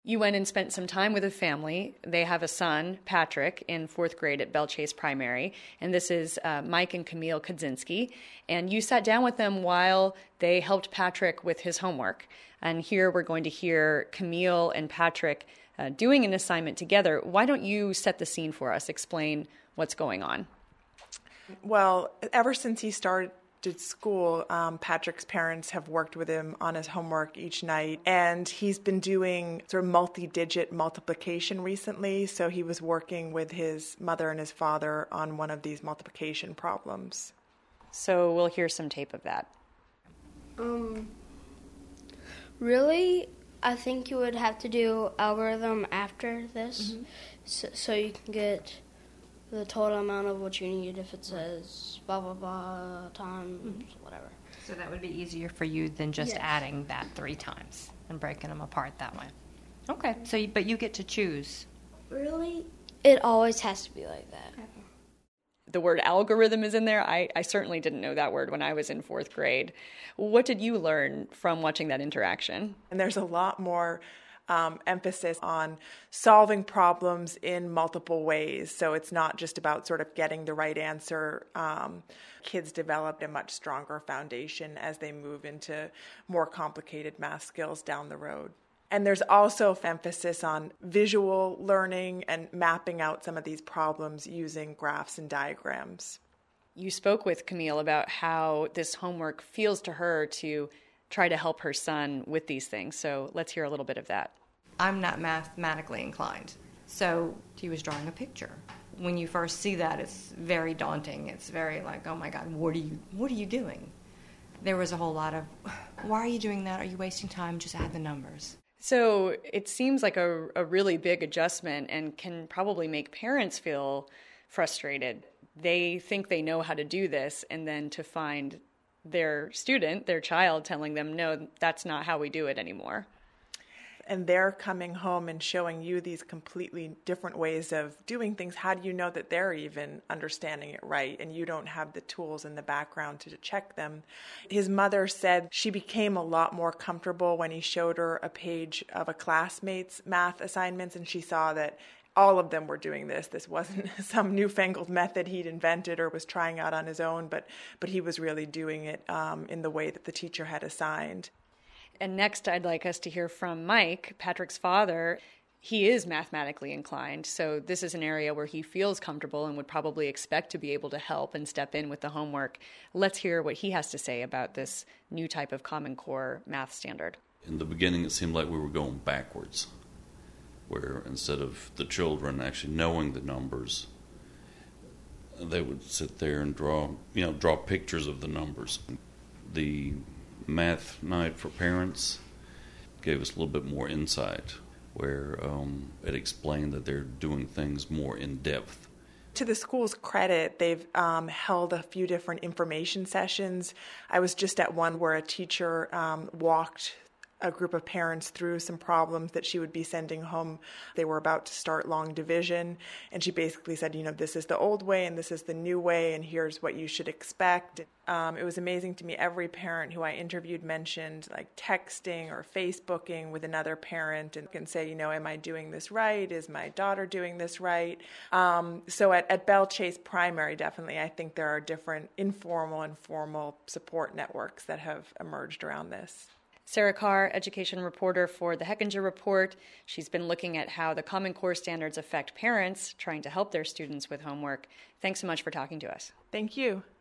You went and spent some time with a family. They have a son, Patrick, in fourth grade at Belle Chase Primary, and this is Mike and Camille Kudzinski. And you sat down with them while they helped Patrick with his homework. And here we're going to hear Camille and Patrick doing an assignment together. Why don't you set the scene for us? Explain what's going on. Well, ever since he started school, Patrick's parents have worked with him on his homework each night, and he's been doing sort of multi-digit multiplication recently, so he was working with his mother and his father on one of these multiplication problems. So we'll hear some tape of that. Really, I think you would have to do algorithm after this, so you can get the total amount of what you need if it says blah, blah, blah, times, whatever. So that would be easier for you than just adding that 3 times and breaking them apart that way. Okay, so but you get to choose. Really? It always has to be like that. Okay. The word algorithm is in there. I certainly didn't know that word when I was in fourth grade. What did you learn from watching that interaction? And there's a lot more emphasis on solving problems in multiple ways. So it's not just about sort of getting the right answer. Kids develop a much stronger foundation as they move into more complicated math skills down the road. And there's also emphasis on visual learning and mapping out some of these problems using graphs and diagrams. You spoke with Camille about how this homework feels to her to try to help her son with these things. So let's hear a little bit of that. I'm not mathematically inclined, so he was drawing a picture. When you first see that, it's very daunting. It's very like, oh my God, what are you doing? There was a whole lot of, why are you doing that? Are you wasting time? Just add the numbers. So it seems like a really big adjustment and can probably make parents feel frustrated. They think they know how to do this, and then to find their student, their child, telling them, no, that's not how we do it anymore. And they're coming home and showing you these completely different ways of doing things. How do you know that they're even understanding it right? And you don't have the tools in the background to check them. His mother said she became a lot more comfortable when he showed her a page of a classmate's math assignments, and she saw that all of them were doing this. This wasn't some newfangled method he'd invented or was trying out on his own, but he was really doing it in the way that the teacher had assigned. And next, I'd like us to hear from Mike, Patrick's father. He is mathematically inclined, so this is an area where he feels comfortable and would probably expect to be able to help and step in with the homework. Let's hear what he has to say about this new type of Common Core math standard. In the beginning, it seemed like we were going backwards, where instead of the children actually knowing the numbers, they would sit there and draw pictures of the numbers. The Math Night for Parents gave us a little bit more insight, where it explained that they're doing things more in depth. To the school's credit, they've held a few different information sessions. I was just at one where a teacher walked a group of parents through some problems that she would be sending home. They were about to start long division, and she basically said, this is the old way and this is the new way, and here's what you should expect. It was amazing to me. Every parent who I interviewed mentioned like texting or Facebooking with another parent and can say, am I doing this right? Is my daughter doing this right? So at Belle Chase Primary, definitely, I think there are different informal and formal support networks that have emerged around this. Sarah Carr, education reporter for the Hechinger Report. She's been looking at how the Common Core standards affect parents trying to help their students with homework. Thanks so much for talking to us. Thank you.